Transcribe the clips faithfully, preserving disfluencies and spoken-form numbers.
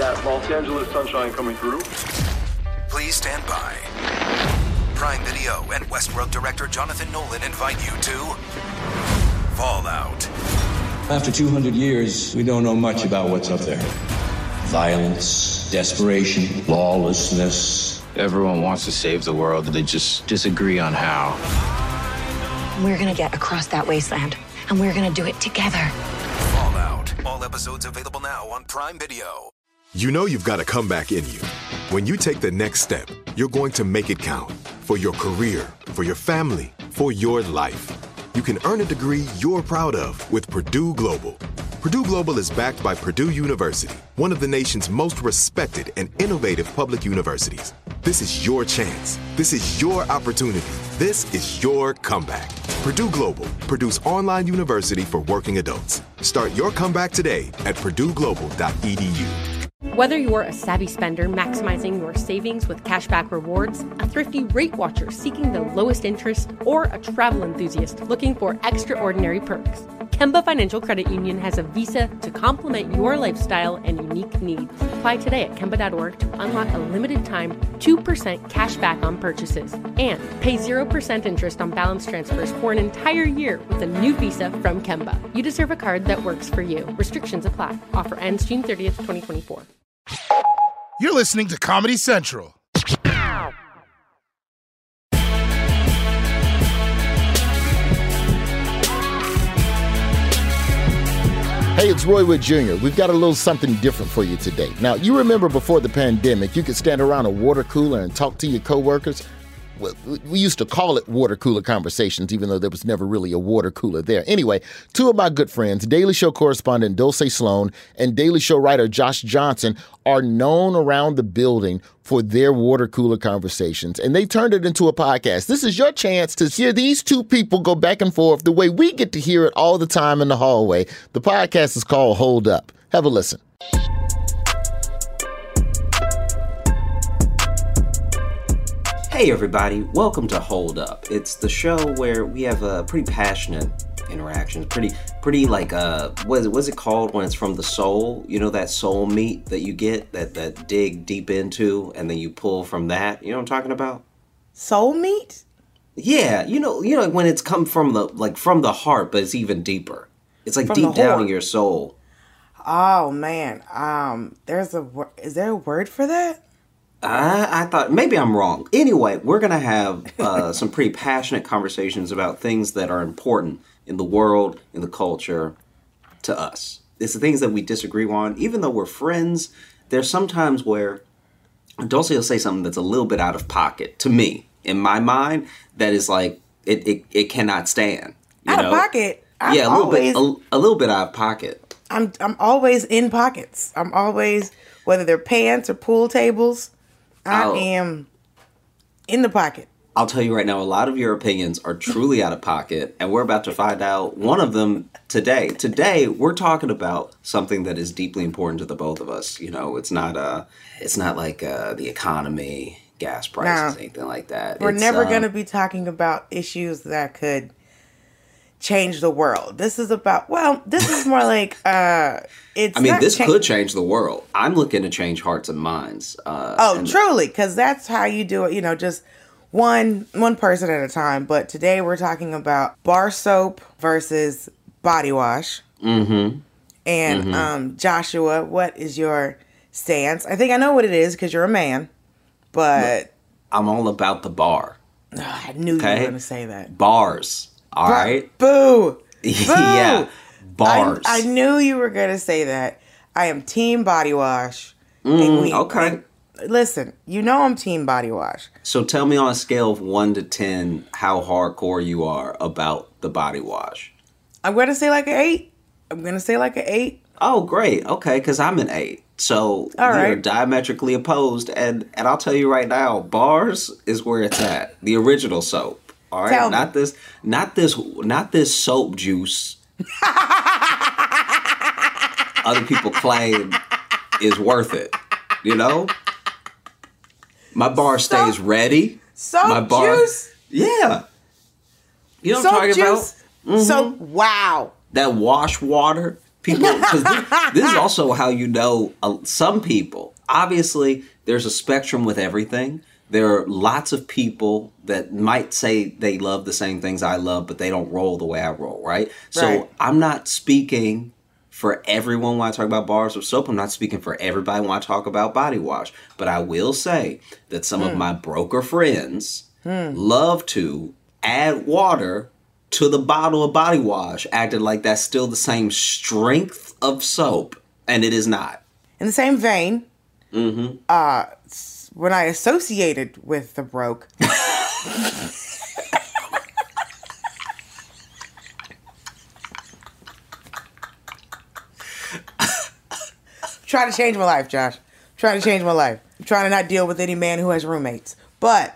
that Los Angeles sunshine coming through. Please stand by. Prime Video and Westworld director Jonathan Nolan invite you to Fallout. After two hundred years, we don't know much about what's up there. Violence, desperation, lawlessness. Everyone wants to save the world, they just disagree on how. We're gonna get across that wasteland, and we're gonna do it together. Fallout. All episodes available now on Prime Video. You know you've got a comeback in you. When you take the next step, you're going to make it count. For your career, for your family, for your life. You can earn a degree you're proud of with Purdue Global. Purdue Global is backed by Purdue University, one of the nation's most respected and innovative public universities. This is your chance. This is your opportunity. This is your comeback. Purdue Global, Purdue's online university for working adults. Start your comeback today at purdue global dot e d u. Whether you're a savvy spender maximizing your savings with cashback rewards, a thrifty rate watcher seeking the lowest interest, or a travel enthusiast looking for extraordinary perks, Kemba Financial Credit Union has a visa to complement your lifestyle and unique needs. Apply today at Kemba dot org to unlock a limited time two percent cash back on purchases and pay zero percent interest on balance transfers for an entire year with a new visa from Kemba. You deserve a card that works for you. Restrictions apply. Offer ends June thirtieth, twenty twenty-four. You're listening to Comedy Central. Hey, it's Roy Wood Junior We've got a little something different for you today. Now, you remember before the pandemic, you could stand around a water cooler and talk to your coworkers. Well, we used to call it water cooler conversations, even though there was never really a water cooler there. Anyway, two of my good friends, Daily Show correspondent Dulce Sloan and Daily Show writer Josh Johnson, are known around the building for their water cooler conversations, and they turned it into a podcast. This is your chance to hear these two people go back and forth the way we get to hear it all the time in the hallway. The podcast is called Hold Up. Have a listen. Hey everybody, welcome to Hold Up. It's the show where we have a pretty passionate interactions, pretty, pretty like, uh, what is it, what's it called when it's from the soul? You know, that soul meat that you get, that, that dig deep into, and then you pull from that? You know what I'm talking about? Soul meat? Yeah, you know, you know when it's come from the, like, from the heart, but it's even deeper. It's like From deep the down heart. in your soul. Oh man, um, there's a wor- is there a word for that? I, I thought, maybe I'm wrong. Anyway, we're going to have uh, some pretty passionate conversations about things that are important in the world, in the culture, to us. It's the things that we disagree on. Even though we're friends, there's sometimes where Dulce will say something that's a little bit out of pocket to me. In my mind, that is like, it, it, it cannot stand. You Out know? of pocket? I'm yeah, a little always, bit, a, a little bit out of pocket. I'm I'm always in pockets. I'm always, whether they're pants or pool tables, I Oh. am in the pocket. I'll tell you right now, a lot of your opinions are truly out of pocket, and we're about to find out one of them today. Today, we're talking about something that is deeply important to the both of us. You know, it's not uh, it's not like uh, the economy, gas prices, No. anything like that. We're It's, never uh, going to be talking about issues that could change the world. This is about, well, this is more like, uh, it's I mean, not this cha- could change the world. I'm looking to change hearts and minds. Uh, Oh, and- truly, because that's how you do it. You know, just one one person at a time. But today we're talking about bar soap versus body wash. Mm-hmm. And Mhm. um, Joshua, what is your stance? I think I know what it is because you're a man. But I'm all about the bar. Ugh, I knew you Okay? were going to say that. Bars. All Bar- right. Boo. Boo. Yeah. Bars. I, I knew you were going to say that. I am team body wash. Mm, And we- okay. Listen, you know I'm team body wash. So tell me on a scale of one to ten how hardcore you are about the body wash. I'm going to say like an eight. I'm going to say like an eight. Oh, great. Okay, because I'm an eight. So All we are right. diametrically opposed. And, and I'll tell you right now, bars is where it's at. The original soap. All right. Tell me. Not this not this not this soap juice. Other people claim is worth it. You know? My bar stays Soap- ready. Soap My bar, juice? Yeah. You know what Soap I'm talking juice? about? Mhm. So, wow. That wash water People, because this, this is also how you know uh, some people. Obviously, there's a spectrum with everything. There are lots of people that might say they love the same things I love, but they don't roll the way I roll, right? So Right. I'm not speaking for everyone when I talk about bars of soap. I'm not speaking for everybody when I talk about body wash. But I will say that some of my broker friends love to add water to the bottle of body wash, acting like that's still the same strength of soap, and it is not. In the same vein, Mm-hmm. uh, s- when I associated with the broke, trying to change my life, Josh. Trying to change my life. I'm trying to not deal with any man who has roommates. But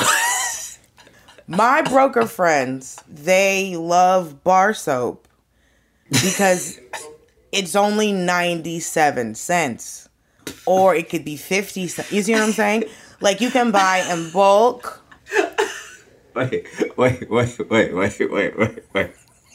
my broker friends, they love bar soap because it's only ninety-seven cents. Or it could be fifty cents. You see what I'm saying? Like, you can buy in bulk. Wait, wait, wait, wait, wait, wait, wait, wait.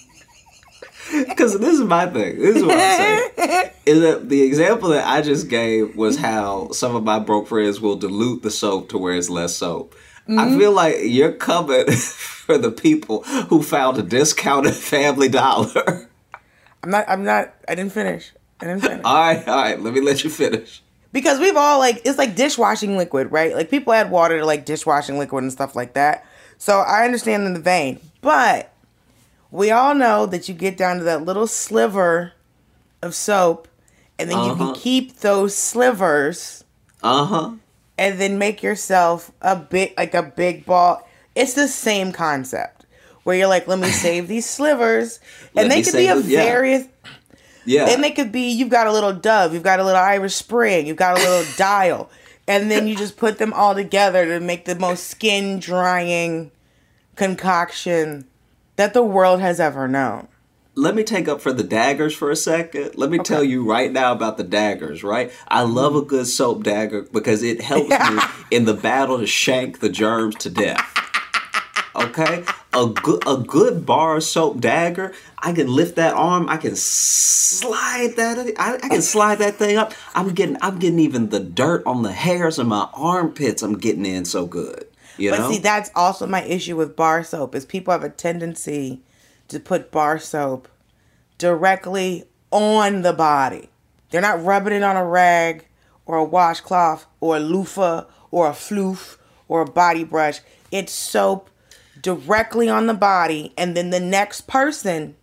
Because this is my thing. This is what I'm saying. Is that the example that I just gave was how some of my broke friends will dilute the soap to where it's less soap. Mm-hmm. I feel like you're coming for the people who found a discounted Family Dollar. I'm not, I'm not, I didn't finish. I didn't finish. All right, all right, let me let you finish. Because we've all, like, it's like dishwashing liquid, right? Like, people add water to, like, dishwashing liquid and stuff like that. So I understand in the vein. But we all know that you get down to that little sliver of soap, and then Uh-huh. you can keep those slivers, Uh-huh. and then make yourself a big, like a big ball. It's the same concept, where you're like, let me save these slivers. Let And they me could be save of them, yeah. various... Yeah. And they could be, you've got a little Dove, you've got a little Irish Spring, you've got a little Dial. And then you just put them all together to make the most skin-drying concoction that the world has ever known. Let me take up for the daggers for a second. Let me tell you right now about the daggers, right? I love a good soap dagger because it helps me in the battle to shank the germs to death. Okay? A good a good bar soap dagger, I can lift that arm, I can slide that I, I can slide that thing up. I'm getting I'm getting even the dirt on the hairs of my armpits I'm getting in so good. You but know? see, that's also my issue with bar soap, is people have a tendency to put bar soap directly on the body. They're not rubbing it on a rag or a washcloth or a loofah or a floof or a body brush. It's soap directly on the body, and then the next person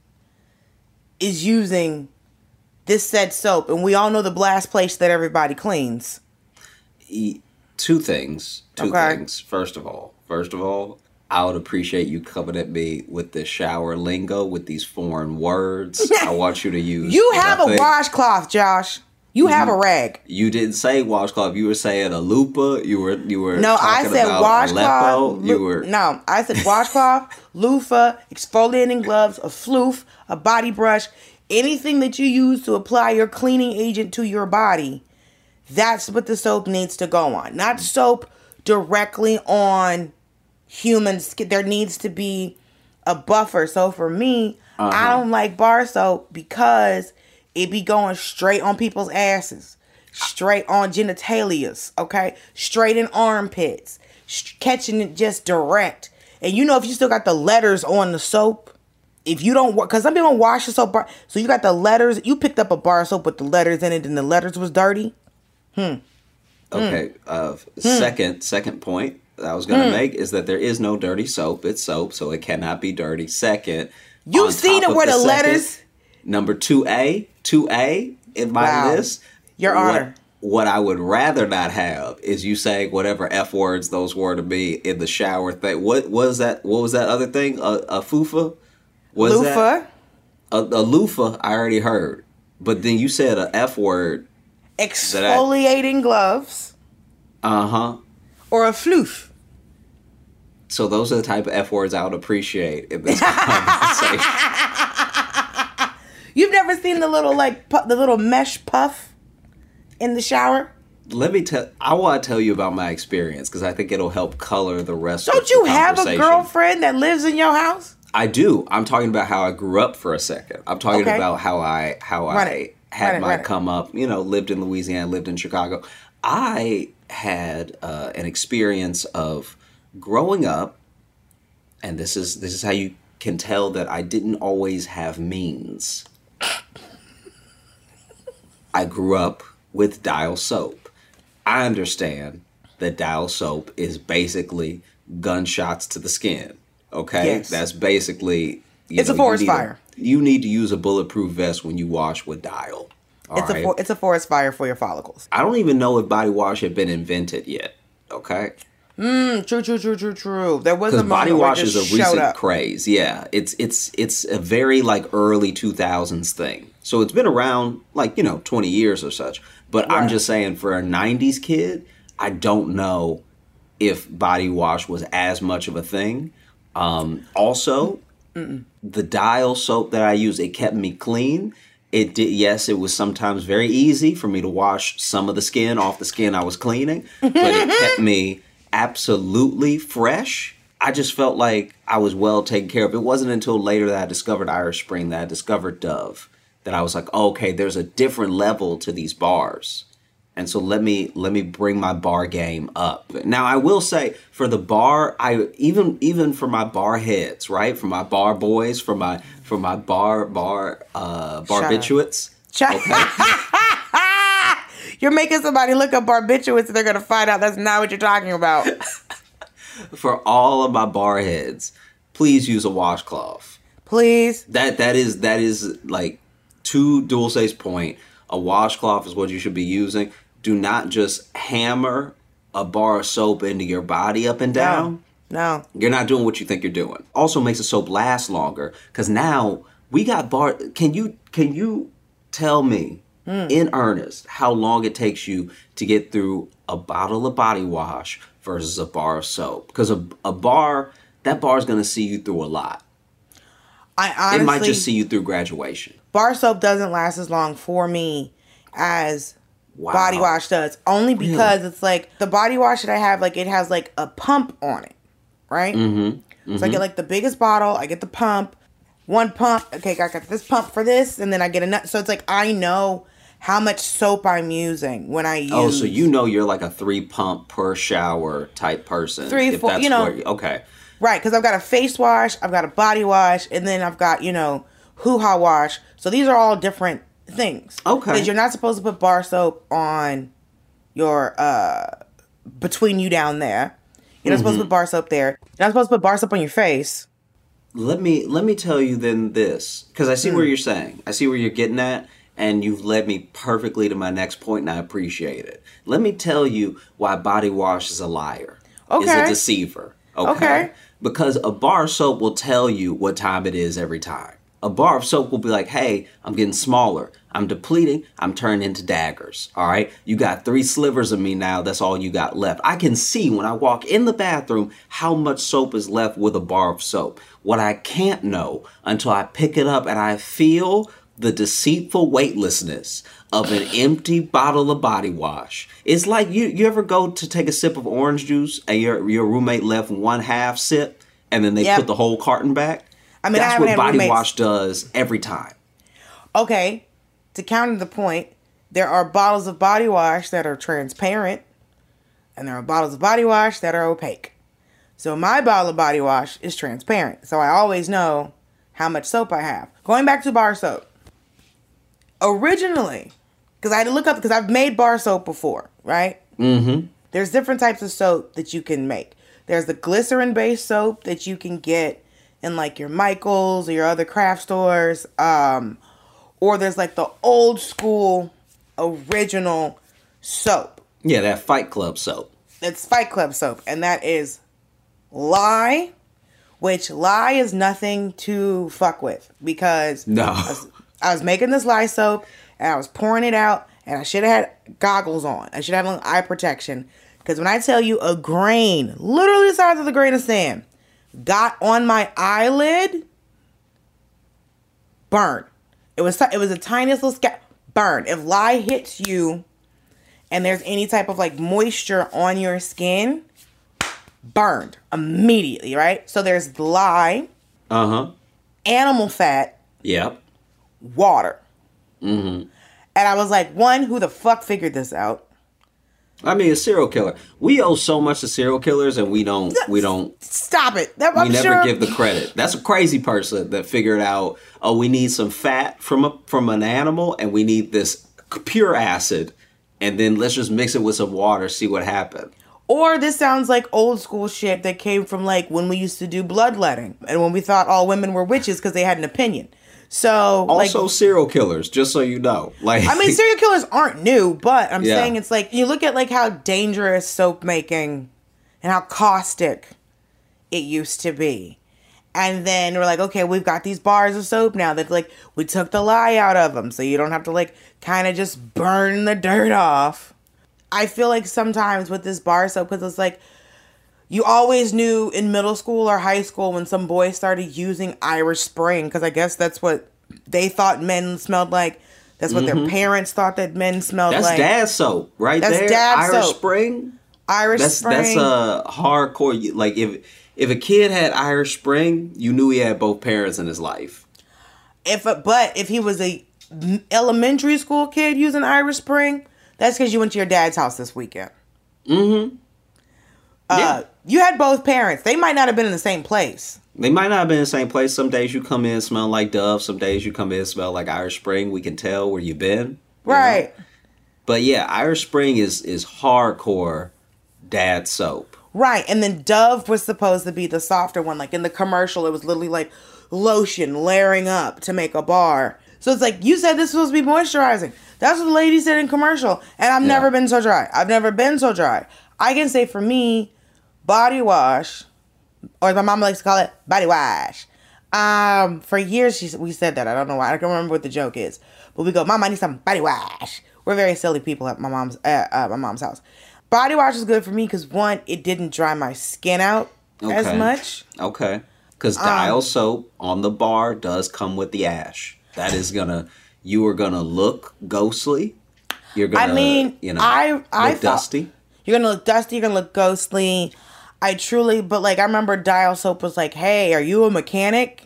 is using this said soap. And we all know the blast place that everybody cleans. E- Two things. Two Okay. things. First of all, first of all, I would appreciate you coming at me with this shower lingo, with these foreign words. I want you to use. You have a nothing. washcloth, Josh. You have a rag. You didn't say washcloth. You were saying a lupa. You were you were No, I talking said about washcloth. Aleppo. You lu- were No, I said washcloth, loofah, exfoliating gloves, a floof, a body brush, anything that you use to apply your cleaning agent to your body. That's what the soap needs to go on. Not soap directly on human skin. There needs to be a buffer. So for me, Uh-huh. I don't like bar soap because it be going straight on people's asses, straight on genitalias, okay? Straight in armpits, sh- catching it just direct. And you know, if you still got the letters on the soap, if you don't, because some people don't wash the soap bar, so you got the letters, you picked up a bar of soap with the letters in it and the letters was dirty. Hmm. okay. Uh, second second point that I was going to make is that there is no dirty soap. It's soap, so it cannot be dirty. Second, You've on seen top it of where the second, letters- Number two A, two A in my Wow. list. Your what, Honor. What I would rather not have is you saying whatever F words those were to me in the shower thing. What was that? What was that other thing? A, a fufa? Was Loofah. that a, a loofah? I already heard, but then you said a F word. Exfoliating gloves Uh huh. or a floof. So those are the type of F words I would appreciate in this conversation. You've never seen the little like pu- the little mesh puff in the shower? Let me tell. I want to tell you about my experience because I think it'll help color the rest. Don't of you the have a conversation. girlfriend that lives in your house? I do. I'm talking about how I grew up for a second. I'm talking Okay. about how I how Run I it. had Run it, my run it. come up. You know, lived in Louisiana, lived in Chicago. I had uh, an experience of growing up, and this is this is how you can tell that I didn't always have means. I grew up with Dial soap. I understand that Dial soap is basically gunshots to the skin. Okay, Yes. that's basically. You It's a know, forest you need fire. You need to use a bulletproof vest when you wash with Dial. all It's right? a for, it's a forest fire for your follicles. I don't even know if body wash had been invented yet. Okay, Mm, true, true, true, true, true. There was a because moment body where it wash is just a showed recent up. craze. Yeah, it's it's it's a very like early two thousands thing. So it's been around like, you know, twenty years or such. But I'm Right. just saying, for a nineties kid, I don't know if body wash was as much of a thing. Um, also, Mm-mm. the Dial soap that I use, it kept me clean. It did. Yes, it was sometimes very easy for me to wash some of the skin off the skin I was cleaning, but it kept me absolutely fresh. I just felt like I was well taken care of. It wasn't until later that I discovered Irish Spring, that I discovered Dove, that I was like, oh, okay, there's a different level to these bars. And so let me let me bring my bar game up. Now I will say, for the bar, I even even for my bar heads, right? For my bar boys, for my for my bar bar uh barbiturates. Shut You're making somebody look up barbiturates and they're going to find out that's not what you're talking about. For all of my bar heads, please use a washcloth. Please. That that is that is like, to Dulce's point, a washcloth is what you should be using. Do not just hammer a bar of soap into your body up and down. No. You're not doing what you think you're doing. Also makes the soap last longer, because now we got bar. Can you can you tell me Mm. in earnest how long it takes you to get through a bottle of body wash versus a bar of soap? Because a, a bar, that bar is going to see you through a lot. I honestly, It might just see you through graduation. bar soap doesn't last as long for me as Wow. body wash does. Only Really? because it's like the body wash that I have, like it has like a pump on it, right? Mm-hmm. So I get like the biggest bottle, I get the pump, one pump. Okay, I got this pump for this, and then I get another. So it's like I know how much soap I'm using when I use. Oh, so you know you're like a three pump per shower type person. Three, if four, that's you know. where okay. Right, because I've got a face wash, I've got a body wash, and then I've got, you know, hoo-ha wash. So these are all different things. Okay. Because you're not supposed to put bar soap on your, uh, between you down there. You're not supposed to Mhm. put bar soap there. You're not supposed to put bar soap on your face. Let me let me tell you then this, because I see Hmm. where you're saying. I see where you're getting at, and you've led me perfectly to my next point, and I appreciate it. Let me tell you why body wash is a liar. Is Okay. a deceiver. Okay? Okay. Because a bar of soap will tell you what time it is every time. A bar of soap will be like, hey, I'm getting smaller. I'm depleting. I'm turning into daggers. All right. You got three slivers of me now. That's all you got left. I can see when I walk in the bathroom how much soap is left with a bar of soap. What I can't know until I pick it up and I feel the deceitful weightlessness of an empty bottle of body wash. It's like you you ever go to take a sip of orange juice and your your roommate left one half sip and then they Yep. put the whole carton back? I mean, I That's haven't what had body roommates- wash does every time. Okay, to counter the point, there are bottles of body wash that are transparent, and there are bottles of body wash that are opaque. So my bottle of body wash is transparent, so I always know how much soap I have. Going back to bar soap. Originally, because I had to look up, because I've made bar soap before, right? Mm-hmm. There's different types of soap that you can make. There's the glycerin-based soap that you can get in like your Michaels or your other craft stores. Um, or there's like the old school original soap. Yeah, that Fight Club soap. It's Fight Club soap. And that is Lye, which Lye is nothing to fuck with. Because No. I was, I was making this Lye soap and I was pouring it out. And I should have had goggles on. I should have had eye protection. Because when I tell you a grain, literally the size of a grain of sand, got on my eyelid, burn. It was it was a tiniest little scab. Burn. If Lye hits you and there's any type of like moisture on your skin, burned immediately, right? So there's Lye. Uh-huh. Animal fat. Yep. Water. Mm-hmm. And I was like, one, who the fuck figured this out? I mean, a serial killer. We owe so much to serial killers, and we don't. We don't. Stop it. That, we I'm never sure... give the credit. That's a crazy person that figured out. Oh, we need some fat from a from an animal, and we need this pure acid, and then let's just mix it with some water, see what happens. Or this sounds like old school shit that came from like when we used to do bloodletting, and when we thought all women were witches because they had an opinion. So also like, serial killers, just so you know. Like I mean, serial killers aren't new, but I'm yeah. saying it's like you look at like how dangerous soap making and how caustic it used to be. And then we're like, okay, we've got these bars of soap now that like we took the lie out of them, so you don't have to like kind of just burn the dirt off. I feel like sometimes with this bar soap, because it's like you always knew in middle school or high school when some boys started using Irish Spring, because I guess that's what they thought men smelled like. That's what mm-hmm. their parents thought that men smelled that's like. That's dad soap right that's there. Dad Irish soap. Spring. Irish that's, Spring. That's a hardcore. Like if if a kid had Irish Spring, you knew he had both parents in his life. If a, but if he was a elementary school kid using Irish Spring, that's because you went to your dad's house this weekend. Mm-hmm. Uh, yeah. You had both parents. They might not have been in the same place. They might not have been in the same place. Some days you come in smell like Dove. Some days you come in smell like Irish Spring. We can tell where you've been. You right. know? But yeah, Irish Spring is is hardcore dad soap. Right. And then Dove was supposed to be the softer one. Like in the commercial, it was literally like lotion layering up to make a bar. So it's like, you said this was supposed to be moisturizing. That's what the lady said in commercial. And I've yeah. never been so dry. I've never been so dry. I can say for me, body wash, or as my mom likes to call it, body wash. Um, for years she, we said that. I don't know why. I don't remember what the joke is. But we go, Mom, I need some body wash. We're very silly people at my mom's uh, uh, my mom's house. Body wash is good for me because, one, it didn't dry my skin out okay. as much. Okay. Because Dial um, soap on the bar does come with the ash. That is gonna, you are gonna look ghostly. You're gonna, I mean, you know, I, I look dusty. You're gonna look dusty. You're gonna look ghostly. I truly, but like I remember Dial soap was like, "Hey, are you a mechanic?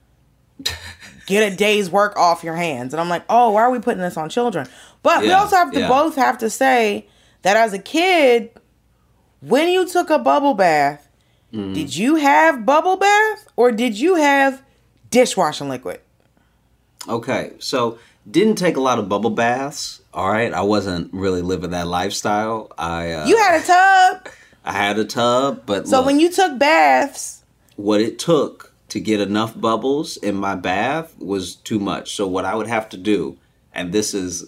Get a day's work off your hands." And I'm like, "Oh, why are we putting this on children?" But yeah, we also have to yeah. both have to say that as a kid, when you took a bubble bath, mm. did you have bubble bath or did you have dishwashing liquid? Okay, so didn't take a lot of bubble baths. All right, I wasn't really living that lifestyle. I uh, you had a tub. I had a tub, but so look, when you took baths, what it took to get enough bubbles in my bath was too much. So what I would have to do, and this is,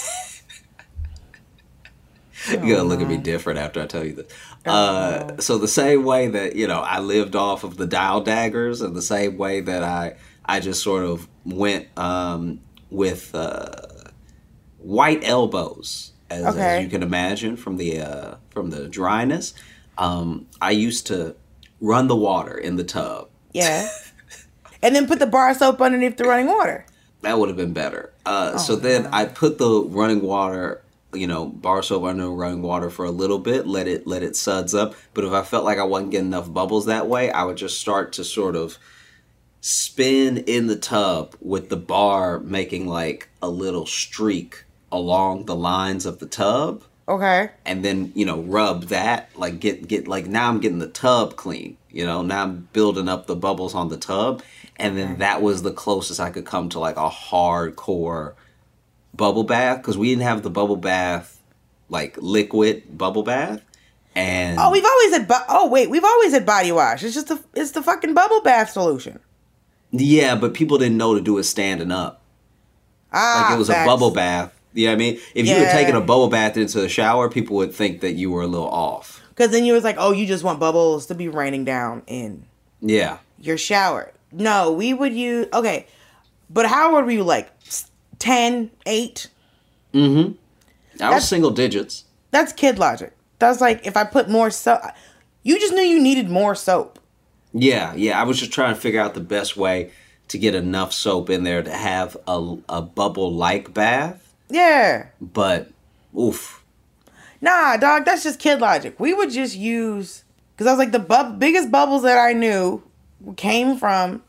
you're gonna look at me different after I tell you this. Oh, uh, no. So the same way that you know I lived off of the Dial daggers, and the same way that I I just sort of went um, with uh, white elbows, as, okay. as you can imagine from the uh, from the dryness. Um, I used to run the water in the tub. Yeah, and then put the bar soap underneath the running water. That would have been better. Uh, oh, so then God. I put the running water, you know, bar soap under running water for a little bit, let it let it suds up. But if I felt like I wasn't getting enough bubbles that way, I would just start to sort of spin in the tub with the bar making like a little streak along the lines of the tub. Okay. And then, you know, rub that, like get, get, like now I'm getting the tub clean, you know, now I'm building up the bubbles on the tub. And then that was the closest I could come to like a hardcore bubble bath. Cause we didn't have the bubble bath, like liquid bubble bath. And oh, we've always had, bu- oh wait, we've always had body wash. It's just the, it's the fucking bubble bath solution. Yeah, but people didn't know to do it standing up. Ah, like it was facts. a bubble bath. You know what I mean? If yeah. you were taking a bubble bath into the shower, people would think that you were a little off. Because then you was like, oh, you just want bubbles to be raining down in yeah. your shower. No, we would use, okay. But how old were you, like ten, eight? Mm-hmm. I was single digits. That's kid logic. That's like, if I put more soap, you just knew you needed more soap. Yeah, yeah. I was just trying to figure out the best way to get enough soap in there to have a, a bubble-like bath. Yeah. But, oof. Nah, dog, that's just kid logic. We would just use, because I was like, the bu- biggest bubbles that I knew came from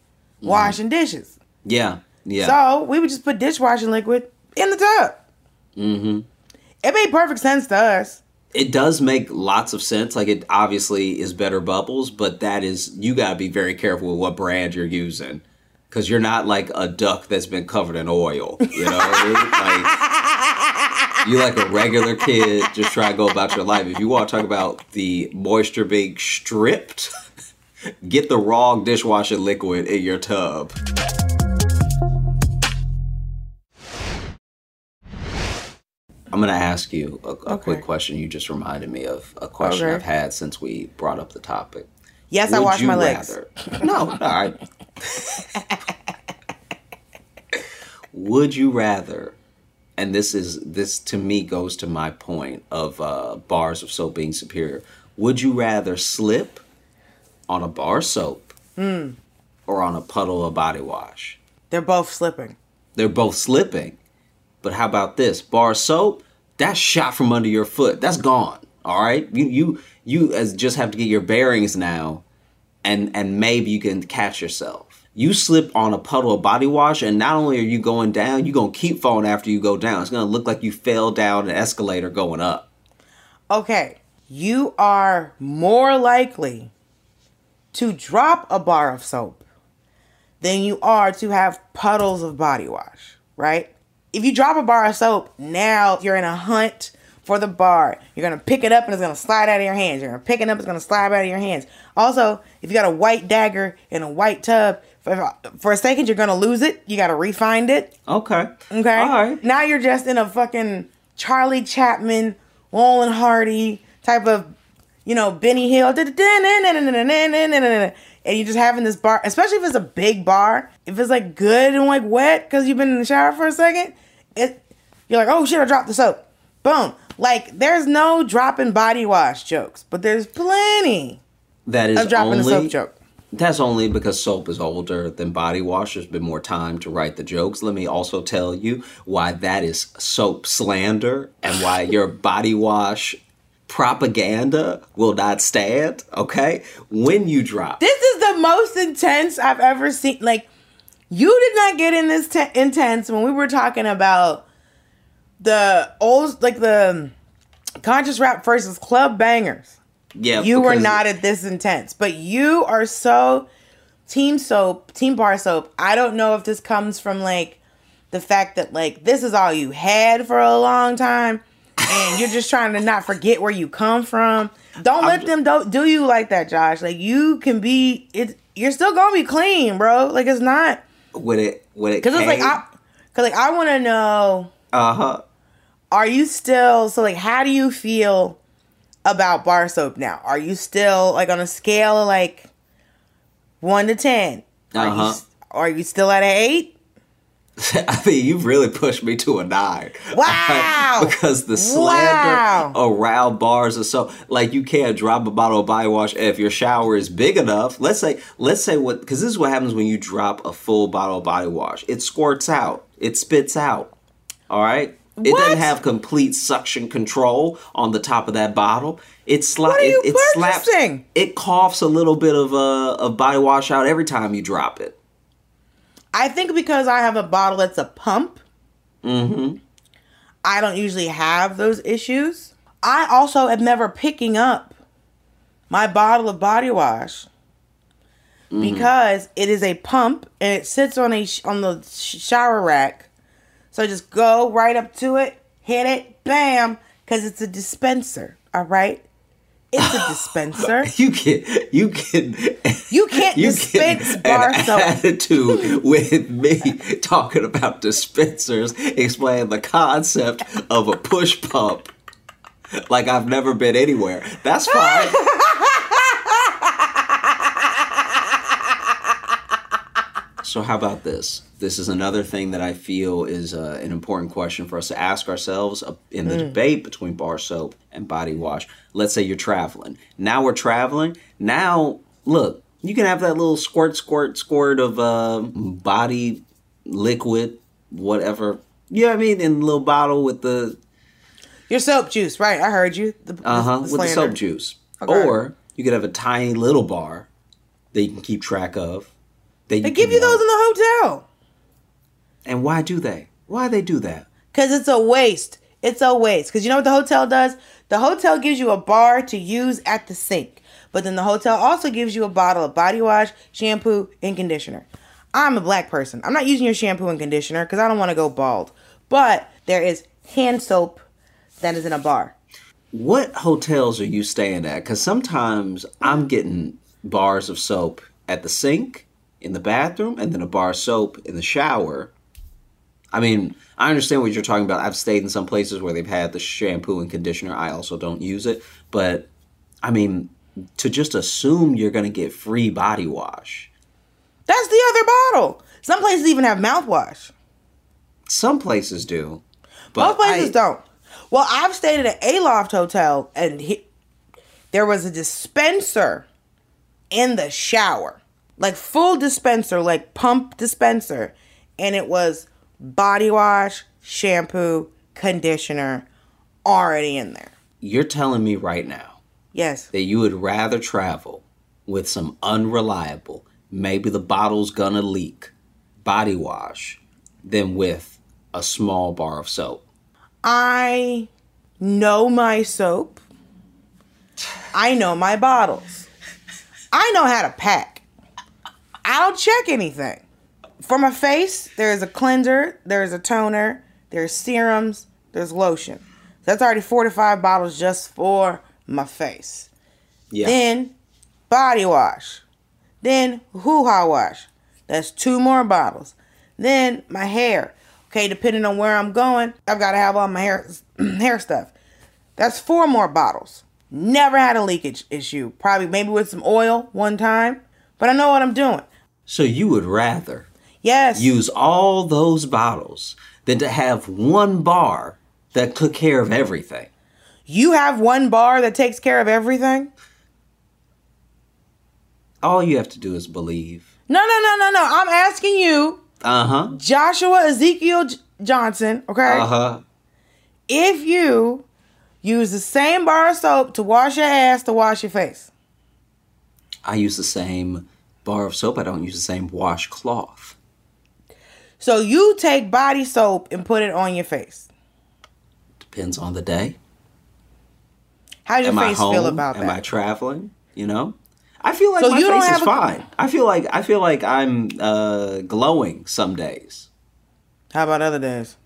washing dishes. Yeah, yeah. So we would just put dishwashing liquid in the tub. Mm-hmm. It made perfect sense to us. It does make lots of sense. Like, it obviously is better bubbles, but that is, you got to be very careful with what brand you're using. Because you're not like a duck that's been covered in oil. You know what I mean? Like, you're like a regular kid, just try to go about your life. If you want to talk about the moisture being stripped, get the wrong dishwashing liquid in your tub. I'm going to ask you a, a okay. quick question. You just reminded me of a question okay. I've had since we brought up the topic. Yes, Would I wash my rather... legs. No, all right. Would you rather, and this is this to me goes to my point of uh, bars of soap being superior. Would you rather slip on a bar of soap mm. or on a puddle of body wash? They're both slipping. They're both slipping. But how about this? Bar of soap, that's shot from under your foot. That's gone. All right? You you you as just have to get your bearings now, and and maybe you can catch yourself. You slip on a puddle of body wash, and not only are you going down, you're going to keep falling after you go down. It's going to look like you fell down an escalator going up. Okay. You are more likely to drop a bar of soap than you are to have puddles of body wash, right? If you drop a bar of soap, now you're in a hunt for the bar. You're going to pick it up and it's going to slide out of your hands. You're going to pick it up, it's going to slide out of your hands. Also, if you got a white dagger in a white tub, for, for a second you're going to lose it. You got to re-find it. Okay. Okay? All right. Now you're just in a fucking Charlie Chaplin, Laurel and Hardy type of, you know, Benny Hill. And you're just having this bar, especially if it's a big bar. If it's like good and like wet because you've been in the shower for a second, it you're like, oh shit, I dropped the soap. Boom. Like, there's no dropping body wash jokes, but there's plenty that is of dropping only, the soap joke. That's only because soap is older than body wash. There's been more time to write the jokes. Let me also tell you why that is soap slander and why your body wash propaganda will not stand, okay? When you drop. This is the most intense I've ever seen. Like, you did not get in this te- intense when we were talking about the old, like the conscious rap versus club bangers. Yeah, you were not at this intense, but you are so team soap, team bar soap. I don't know if this comes from like the fact that like this is all you had for a long time, and you're just trying to not forget where you come from. Don't I'm let just, them do, do you like that, Josh. Like, you can be it. You're still gonna be clean, bro. Like, it's not with it with it because it's like I because like I want to know. Uh huh. Are you still so like? How do you feel about bar soap now? Are you still like on a scale of like one to ten? Are uh-huh. you are you still at an eight? I mean, you've really pushed me to a nine. Wow! Because the slander wow. around bars of soap, like, you can't drop a bottle of body wash if your shower is big enough. Let's say, let's say what, because this is what happens when you drop a full bottle of body wash. It squirts out. It spits out. All right. It what? doesn't have complete suction control on the top of that bottle. It, sla- what are you it, it slaps. It coughs a little bit of uh, of body wash out every time you drop it. I think because I have a bottle that's a pump, mm-hmm. I don't usually have those issues. I also am never picking up my bottle of body wash mm-hmm. because it is a pump and it sits on a sh- on the sh- shower rack. So I just go right up to it, hit it, bam, because it's a dispenser. All right. It's a dispenser. You can, you can, you can't you dispense bar soap. Attitude with me talking about dispensers, explain the concept of a push pump, like I've never been anywhere. That's fine. So how about this? This is another thing that I feel is uh, an important question for us to ask ourselves uh, in the mm. debate between bar soap and body wash. Let's say you're traveling. Now we're traveling. Now, look, you can have that little squirt, squirt, squirt of uh, body liquid, whatever. You know what I mean? In a little bottle with the... Your soap juice, right. I heard you. The, uh-huh, the with the soap juice. Okay. Or you could have a tiny little bar that you can keep track of. That you they give you those in the hotel. And why do they? Why they do that? Because it's a waste. It's a waste. Because you know what the hotel does? The hotel gives you a bar to use at the sink. But then the hotel also gives you a bottle of body wash, shampoo, and conditioner. I'm a black person. I'm not using your shampoo and conditioner because I don't want to go bald. But there is hand soap that is in a bar. What hotels are you staying at? Because sometimes I'm getting bars of soap at the sink, in the bathroom, and then a bar of soap in the shower. I mean, I understand what you're talking about. I've stayed in some places where they've had the shampoo and conditioner. I also don't use it. But, I mean, to just assume you're going to get free body wash. That's the other bottle. Some places even have mouthwash. Some places do. But Most places I, don't. Well, I've stayed at an Aloft hotel, and he, there was a dispenser in the shower. Like, full dispenser, like pump dispenser. And it was body wash, shampoo, conditioner, already in there. You're telling me right now. Yes. That you would rather travel with some unreliable, maybe the bottle's gonna leak, body wash, than with a small bar of soap. I know my soap. I know my bottles. I know how to pack. I don't check anything. For my face, there's a cleanser, there's a toner, there's serums, there's lotion. That's already four to five bottles just for my face. Yeah. Then body wash. Then hoo-ha wash. That's two more bottles. Then my hair. Okay, depending on where I'm going, I've got to have all my hair hair stuff. That's four more bottles. Never had a leakage issue. Probably maybe with some oil one time. But I know what I'm doing. So you would rather yes. use all those bottles than to have one bar that took care of everything. You have one bar that takes care of everything? All you have to do is believe. No, no, no, no, no. I'm asking you. Uh-huh. Joshua Ezekiel J- Johnson, okay? Uh-huh. If you use the same bar of soap to wash your ass to wash your face. I use the same bar of soap. I don't use the same washcloth. So you take body soap and put it on your face. Depends on the day. How does your Am face I home? feel about Am that? I traveling? You know? I feel like So my you don't face have is a- fine. I feel like I feel like I'm uh, glowing some days. How about other days?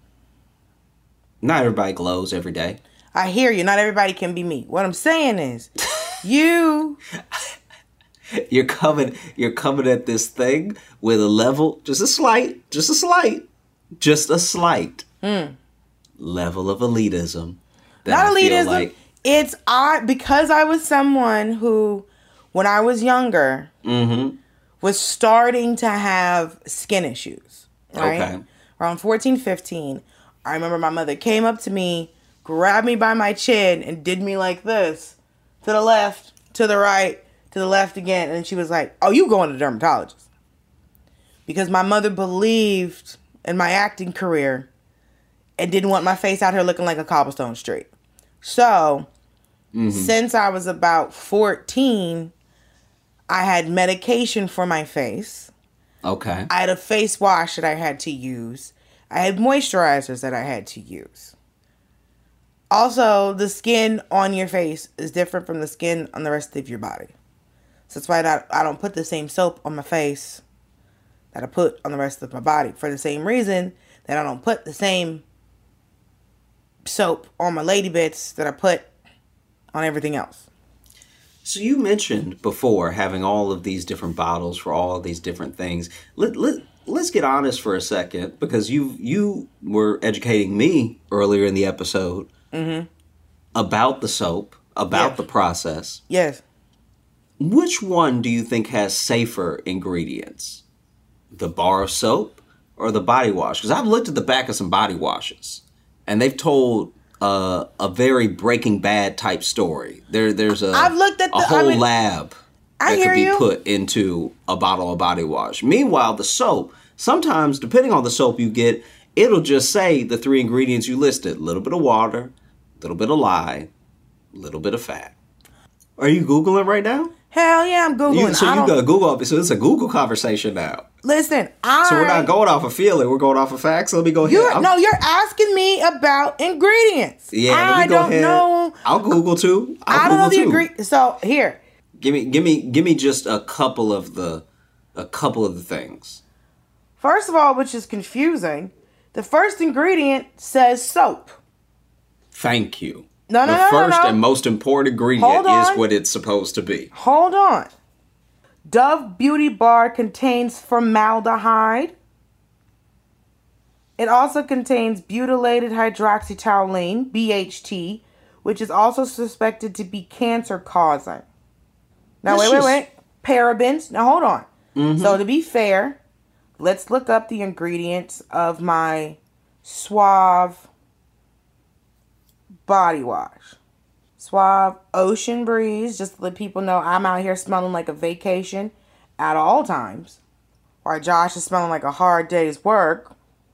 Not everybody glows every day. I hear you. Not everybody can be me. What I'm saying is, you... You're coming you're coming at this thing with a level, just a slight, just a slight, just a slight Mm. level of elitism. that Not I feel elitism. like- It's I because I was someone who, when I was younger, Mhm. was starting to have skin issues. Right? Okay. Around fourteen, fifteen, I remember my mother came up to me, grabbed me by my chin, and did me like this. To the left, to the right, to the left again. And she was like, oh, you going to the dermatologist. Because my mother believed in my acting career and didn't want my face out here looking like a cobblestone street. So, Mhm. since I was about fourteen, I had medication for my face. Okay. I had a face wash that I had to use. I had moisturizers that I had to use. Also, the skin on your face is different from the skin on the rest of your body. So that's why I I don't put the same soap on my face that I put on the rest of my body. For the same reason that I don't put the same soap on my lady bits that I put on everything else. So you mentioned before having all of these different bottles for all of these different things. Let, let, let's get honest for a second, because you you were educating me earlier in the episode Mm-hmm. about the soap, about Yeah. the process. Yes. Which one do you think has safer ingredients? The bar of soap or the body wash? Because I've looked at the back of some body washes, and they've told uh, a very Breaking Bad type story. There, there's a I've looked at a the- whole I mean, lab I that hear could be you. put into a bottle of body wash. Meanwhile, the soap, sometimes depending on the soap you get, it'll just say the three ingredients you listed: a little bit of water, a little bit of lye, a little bit of fat. Are you Googling right now? Hell yeah, I'm Googling. You, so I you don't- got to Google. So it's a Google conversation now. Listen, I... So we're not going off of feeling. We're going off of facts. Let me go ahead. You're, I'm- no, you're asking me about ingredients. Yeah, let me I go don't ahead. know. I'll Google too. I'll I don't know the Google too. ingredients. So here, Give me, give me, give me just a couple of the, a couple of the things. first of all, which is confusing, the first ingredient says soap. Thank you. No, no, the no, no, first no. and most important ingredient Hold is on. what it's supposed to be. Hold on. Dove Beauty Bar contains formaldehyde. It also contains butylated hydroxytoluene, B H T, which is also suspected to be cancer causing. Now, Let's wait, just- wait, wait. Parabens. Now, hold on. Mhm. So, to be fair, let's look up the ingredients of my Suave body wash. Suave Ocean Breeze, just to let people know I'm out here smelling like a vacation at all times. While Josh is smelling like a hard day's work.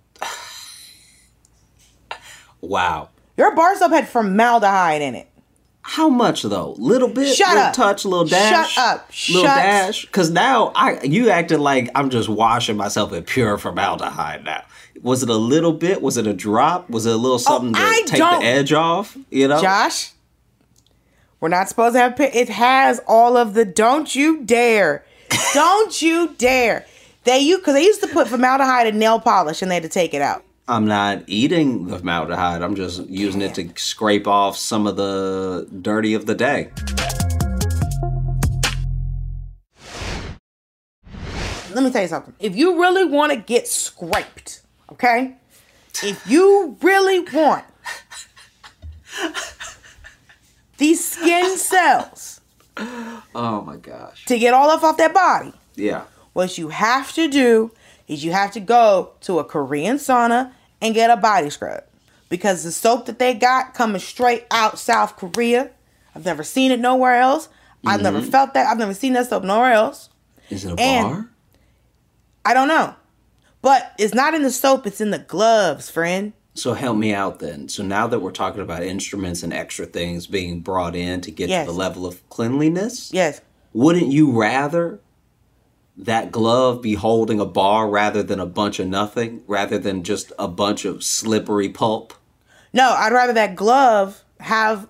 Wow. Your bar soap had formaldehyde in it. How much though? Little bit, Shut little up. touch, little dash. Shut up. Little Shut- dash. Because now I, you acted like I'm just washing myself in pure formaldehyde. Now, was it a little bit? Was it a drop? Was it a little something to Oh, I take don't- the edge off? You know, Josh, we're not supposed to have... pi- It has all of the... Don't you dare. Don't you dare. They you Because they used to put formaldehyde in nail polish and they had to take it out. I'm not eating the formaldehyde. I'm just using it to scrape off some of the dirty of the day. Let me tell you something. If you really want to get scraped, okay? If you really want these skin cells Oh my gosh. to get all up off that body, Yeah. what you have to do is you have to go to a Korean sauna and get a body scrub. Because the soap that they got coming straight out South Korea, I've never seen it nowhere else. I've never Mhm. felt that. I've never seen that soap nowhere else. Is it a And- bar? I don't know. But it's not in the soap, it's in the gloves, friend. So help me out then. So now that we're talking about instruments and extra things being brought in to get Yes. to the level of cleanliness, Yes. wouldn't you rather that glove be holding a bar rather than a bunch of nothing, rather than just a bunch of slippery pulp? No, I'd rather that glove have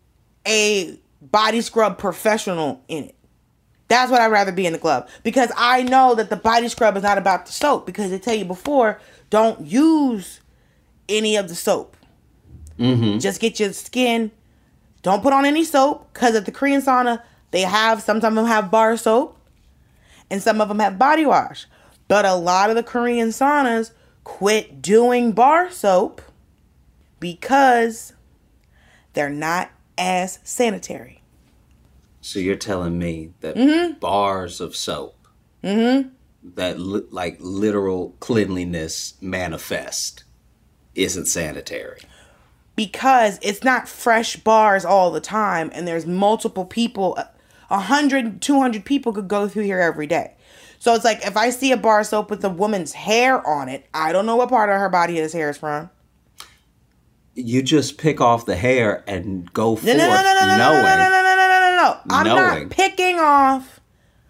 a body scrub professional in it. That's what I'd rather be in the glove. Because I know that the body scrub is not about the soap. Because they tell you before, don't use any of the soap. Mm-hmm. Just get your skin. Don't put on any soap. Because at the Korean sauna, they have, some of them have bar soap. And some of them have body wash. But a lot of the Korean saunas quit doing bar soap because they're not as sanitary. So you're telling me that Mhm. bars of soap Mm-hmm. that li- like literal cleanliness manifest isn't sanitary? Because it's not fresh bars all the time, and there's multiple people, a one hundred, two hundred people could go through here every day. So it's like, if I see a bar soap with a woman's hair on it, I don't know what part of her body his hair is from. You just pick off the hair and go forth No, no, no, no, no, no, knowing. no, no, no, no, no, no, no. I'm Knowing. not picking off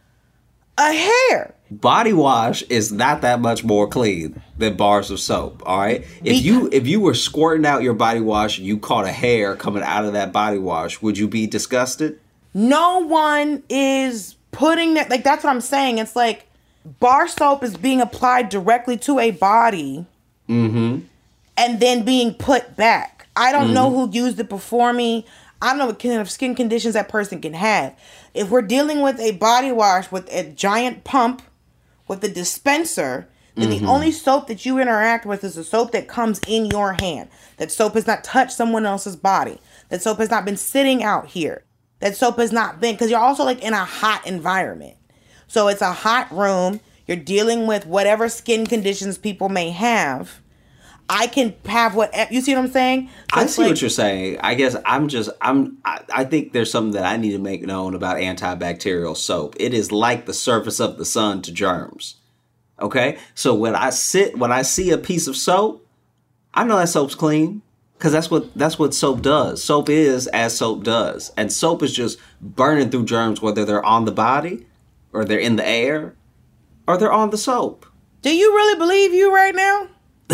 a hair. Body wash is not that much more clean than bars of soap. All right. If you if you were squirting out your body wash and you caught a hair coming out of that body wash, would you be disgusted? No one is putting that, like, that's what I'm saying. It's like bar soap is being applied directly to a body Mm-hmm. and then being put back. I don't know who used it before me. I don't know what kind of skin conditions that person can have. If we're dealing with a body wash with a giant pump, with a dispenser, then Mhm. the only soap that you interact with is the soap that comes in your hand. That soap has not touched someone else's body. That soap has not been sitting out here. That soap has not been, because you're also like in a hot environment. So it's a hot room. You're dealing with whatever skin conditions people may have. I can have what, you see what I'm saying? So I it's see like- what you're saying. I guess I'm just I'm I, I think there's something that I need to make known about antibacterial soap. It is like the surface of the sun to germs. Okay? So when I sit when I see a piece of soap, I know that soap's clean. Because that's what that's what soap does. Soap is as soap does. And soap is just burning through germs, whether they're on the body, or they're in the air, or they're on the soap. Do you really believe you right now?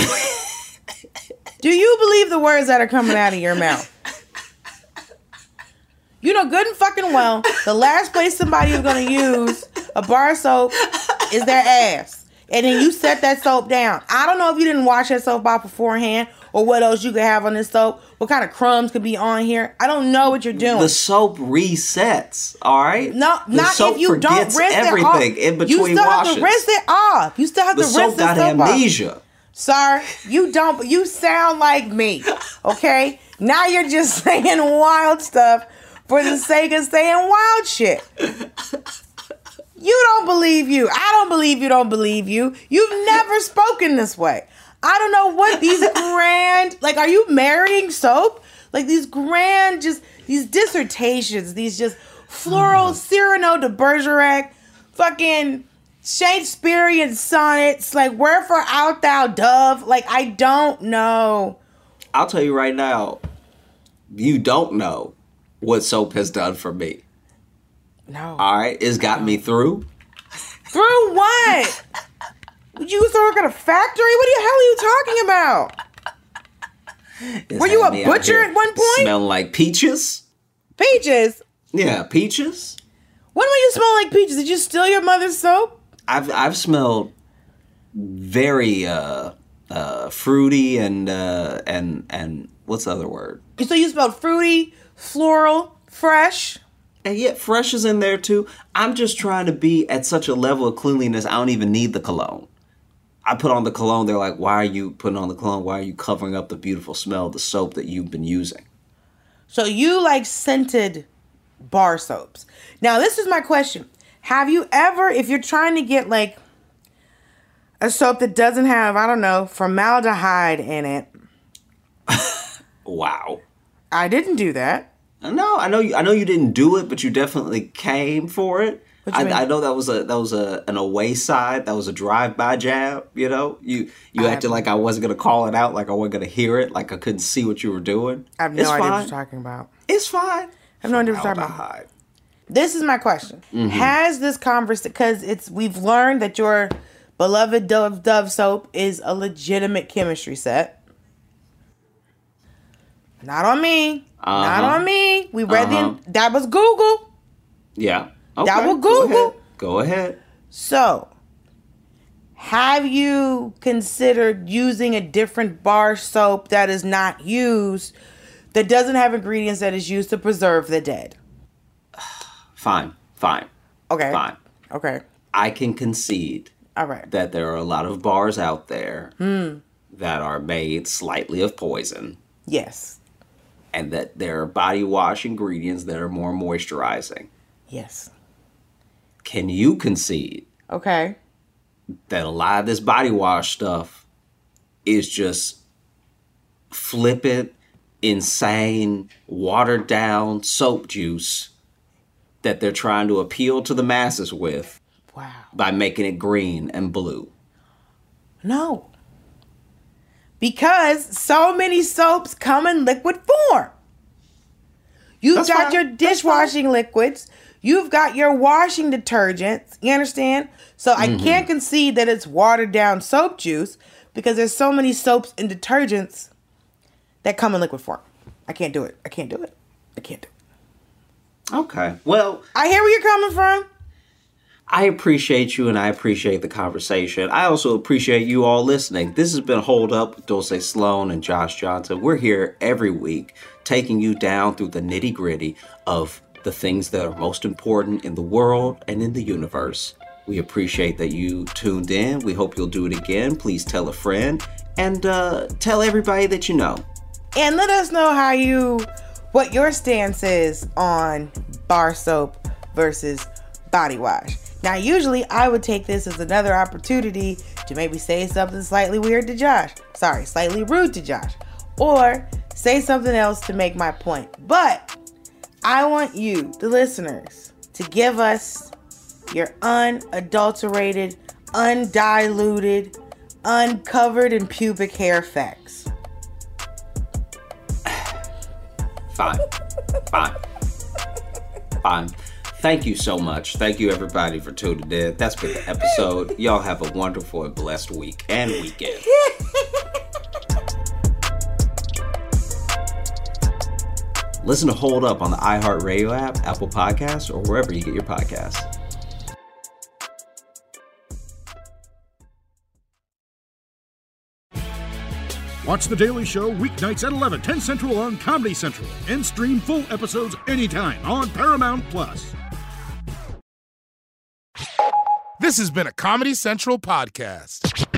Do you believe the words that are coming out of your mouth? You know good and fucking well, the last place somebody is going to use a bar of soap is their ass. And then you set that soap down. I don't know if you didn't wash that soap out beforehand or what else you could have on this soap. What kind of crumbs could be on here. I don't know what you're doing. The soap resets, all right? No, the not soap if you don't rinse everything it off. in between You still washes. have to rinse it off. You still have the to soap rinse the got soap amnesia. off. Sir, you don't, you sound like me, okay? Now you're just saying wild stuff for the sake of saying wild shit. You don't believe you. I don't believe you don't believe you. You've never spoken this way. I don't know what these grand, like, are you marrying soap? Like these grand, just, these dissertations, these just floral Cyrano de Bergerac, fucking Shakespearean sonnets, like, wherefore art thou, dove? Like, I don't know. I'll tell you right now, you don't know what soap has done for me. No. All right, it's got me through. Through what? You used to work at a factory? What the hell are you talking about? It's Were you had a me out butcher here at one point? Smelling like peaches. Peaches? Yeah, peaches. When will you smell like peaches? Did you steal your mother's soap? I've I've smelled very uh, uh, fruity and uh, and and what's the other word? So you smelled fruity, floral, fresh. And yet fresh is in there too. I'm just trying to be at such a level of cleanliness, I don't even need the cologne. I put on the cologne, they're like, why are you putting on the cologne? Why are you covering up the beautiful smell of the soap that you've been using? So you like scented bar soaps. Now, this is my question. Have you ever, if you're trying to get like a soap that doesn't have, I don't know, formaldehyde in it. Wow. I didn't do that. No, I know you. I know you didn't do it, but you definitely came for it. What you mean? I, I know that was a that was a an away side. That was a drive by jab. You know, you you I acted like I wasn't gonna call it out, like I wasn't gonna hear it, like I couldn't see what you were doing. I have no It's idea fine. what you're talking about. It's fine. I have no idea what you're talking about. Formaldehyde. This is my question. Mm-hmm. Has this conversation, because it's we've learned that your beloved Dove Dove soap is a legitimate chemistry set. Not on me. Uh-huh. Not on me. We read Uh-huh. the that was Google. Yeah. Okay. That was Go Google. ahead. Go ahead. So, have you considered using a different bar soap that is not used, that doesn't have ingredients that is used to preserve the dead? Fine. Fine. Okay. Fine. Okay. I can concede All right. that there are a lot of bars out there Hmm. that are made slightly of poison. Yes. And that there are body wash ingredients that are more moisturizing. Yes. Can you concede Okay. that a lot of this body wash stuff is just flippant, insane, watered down soap juice that they're trying to appeal to the masses with? Wow. By making it green and blue? No. Because so many soaps come in liquid form. You've That's got fine. your dishwashing liquids. You've got your washing detergents. You understand? So I Mm-hmm. can't concede that it's watered down soap juice because there's so many soaps and detergents that come in liquid form. I can't do it. I can't do it. I can't do it. Okay. Well, I hear where you're coming from. I appreciate you and I appreciate the conversation. I also appreciate you all listening. This has been Hold Up with Dulce Sloan and Josh Johnson. We're here every week taking you down through the nitty gritty of the things that are most important in the world and in the universe. We appreciate that you tuned in. We hope you'll do it again. Please tell a friend and uh, tell everybody that you know. And let us know how you, what your stance is on bar soap versus body wash. Now, usually I would take this as another opportunity to maybe say something slightly weird to Josh. Sorry, slightly rude to Josh. Or say something else to make my point. But I want you, the listeners, to give us your unadulterated, undiluted, uncovered in pubic hair facts. Fine. Fine. Fine. Thank you so much. Thank you, everybody, for tuning in. That's been the episode. Y'all have a wonderful and blessed week and weekend. Listen to Hold Up on the iHeartRadio app, Apple Podcasts, or wherever you get your podcasts. Watch The Daily Show weeknights at eleven, ten Central on Comedy Central. And stream full episodes anytime on Paramount Plus. This has been a Comedy Central podcast.